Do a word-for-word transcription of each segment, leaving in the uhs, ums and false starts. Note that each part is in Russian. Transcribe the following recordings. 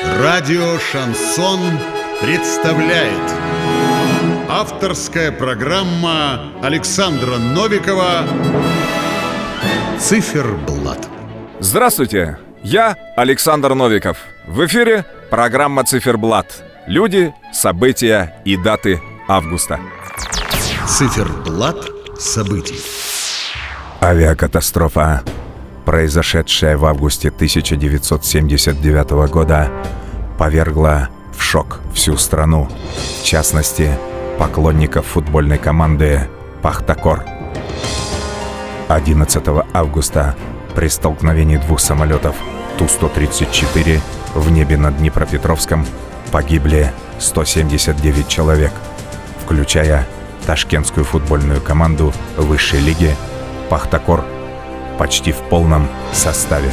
Радио «Шансон» представляет авторская программа Александра Новикова «Циферблат». Здравствуйте, я Александр Новиков. В эфире программа «Циферблат». Люди, события и даты августа. Циферблат событий. Авиакатастрофа, произошедшая в августе тысяча девятьсот семьдесят девятого года, повергла в шок всю страну, в частности, поклонников футбольной команды «Пахтакор». одиннадцатого августа при столкновении двух самолетов Ту сто тридцать четыре в небе над Днепропетровском погибли сто семьдесят девять человек, включая ташкентскую футбольную команду высшей лиги «Пахтакор» почти в полном составе.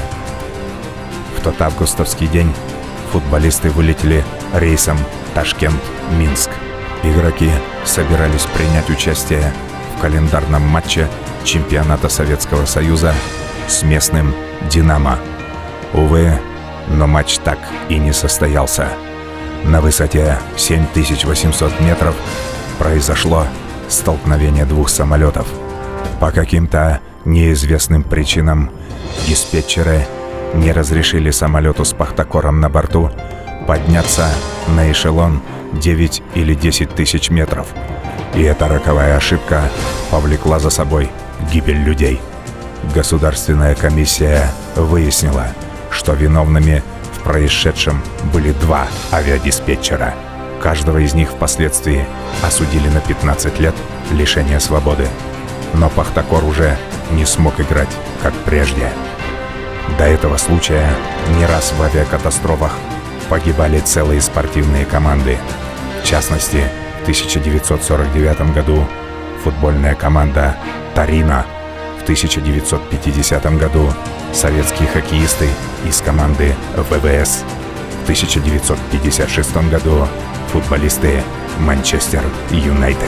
В тот августовский день футболисты вылетели рейсом Ташкент-Минск. Игроки собирались принять участие в календарном матче чемпионата Советского Союза с местным «Динамо». Увы, но матч так и не состоялся. На высоте семь тысяч восемьсот метров произошло столкновение двух самолетов. По каким-то неизвестным причинам диспетчеры не разрешили самолету с «Пахтакором» на борту подняться на эшелон девять или десять тысяч метров. И эта роковая ошибка повлекла за собой гибель людей. Государственная комиссия выяснила, что виновными в происшедшем были два авиадиспетчера. Каждого из них впоследствии осудили на пятнадцать лет лишения свободы. Но «Пахтакор» уже не смог играть, как прежде. До этого случая не раз в авиакатастрофах погибали целые спортивные команды. В частности, в тысяча девятьсот сорок девятом году футбольная команда «Торино», в тысяча девятьсот пятидесятом году советские хоккеисты из команды вэ вэ эс, в тысяча девятьсот пятьдесят шестом году футболисты «Манчестер Юнайтед».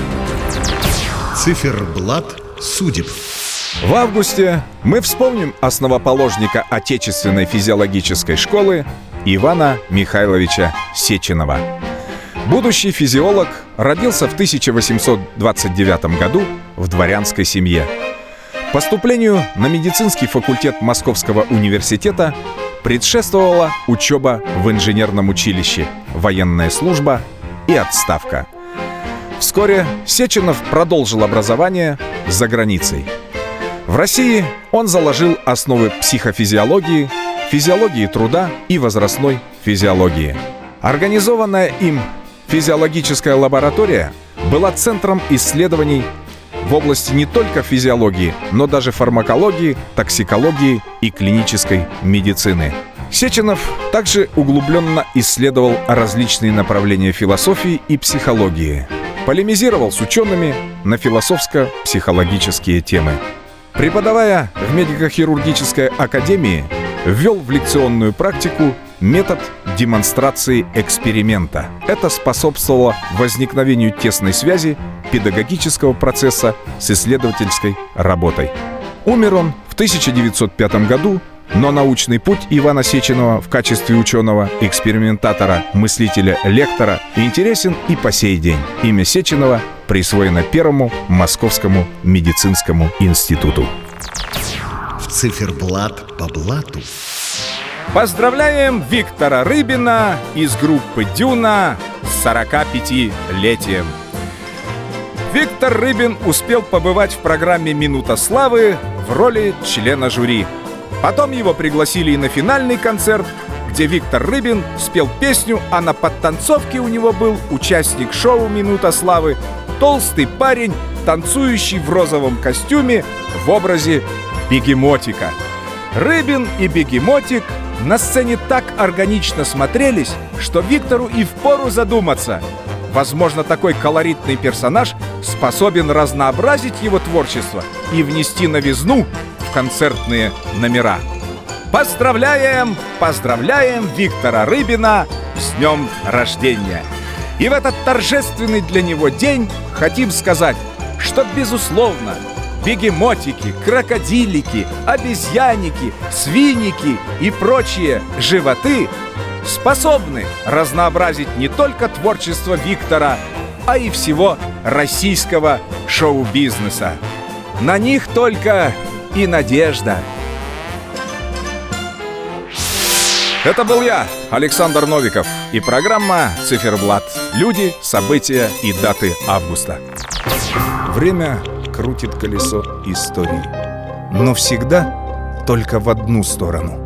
Циферблат судеб. В августе мы вспомним основоположника отечественной физиологической школы Ивана Михайловича Сеченова. Будущий физиолог родился в тысяча восемьсот двадцать девятом году в дворянской семье. Поступлению на медицинский факультет Московского университета предшествовала учеба в инженерном училище, военная служба и отставка. Вскоре Сеченов продолжил образование за границей. В России он заложил основы психофизиологии, физиологии труда и возрастной физиологии. Организованная им физиологическая лаборатория была центром исследований в области не только физиологии, но даже фармакологии, токсикологии и клинической медицины. Сеченов также углубленно исследовал различные направления философии и психологии, полемизировал с учеными на философско-психологические темы. Преподавая в медико-хирургической академии, ввел в лекционную практику метод демонстрации эксперимента. Это способствовало возникновению тесной связи педагогического процесса с исследовательской работой. Умер он в тысяча девятьсот пятом году, но научный путь Ивана Сеченова в качестве ученого, экспериментатора, мыслителя, лектора интересен и по сей день. Имя Сеченова присвоено Первому Московскому медицинскому институту. Циферблат по блату. Поздравляем Виктора Рыбина из группы «Дюна» с сорокапятилетием. Виктор Рыбин успел побывать в программе «Минута славы» в роли члена жюри. Потом его пригласили и на финальный концерт, где Виктор Рыбин спел песню, а на подтанцовке у него был участник шоу «Минута славы», толстый парень, танцующий в розовом костюме в образе бегемотика. Рыбин и бегемотик на сцене так органично смотрелись, что Виктору и впору задуматься. Возможно, такой колоритный персонаж способен разнообразить его творчество и внести новизну в концертные номера. Поздравляем, поздравляем Виктора Рыбина с днем рождения! И в этот торжественный для него день хотим сказать, что, безусловно, бегемотики, крокодилики, обезьяники, свиники и прочие животы способны разнообразить не только творчество Виктора, а и всего российского шоу-бизнеса. На них только и надежда. Это был я, Александр Новиков, и программа «Циферблат». Люди, события и даты августа. Время крутит колесо истории, но всегда только в одну сторону.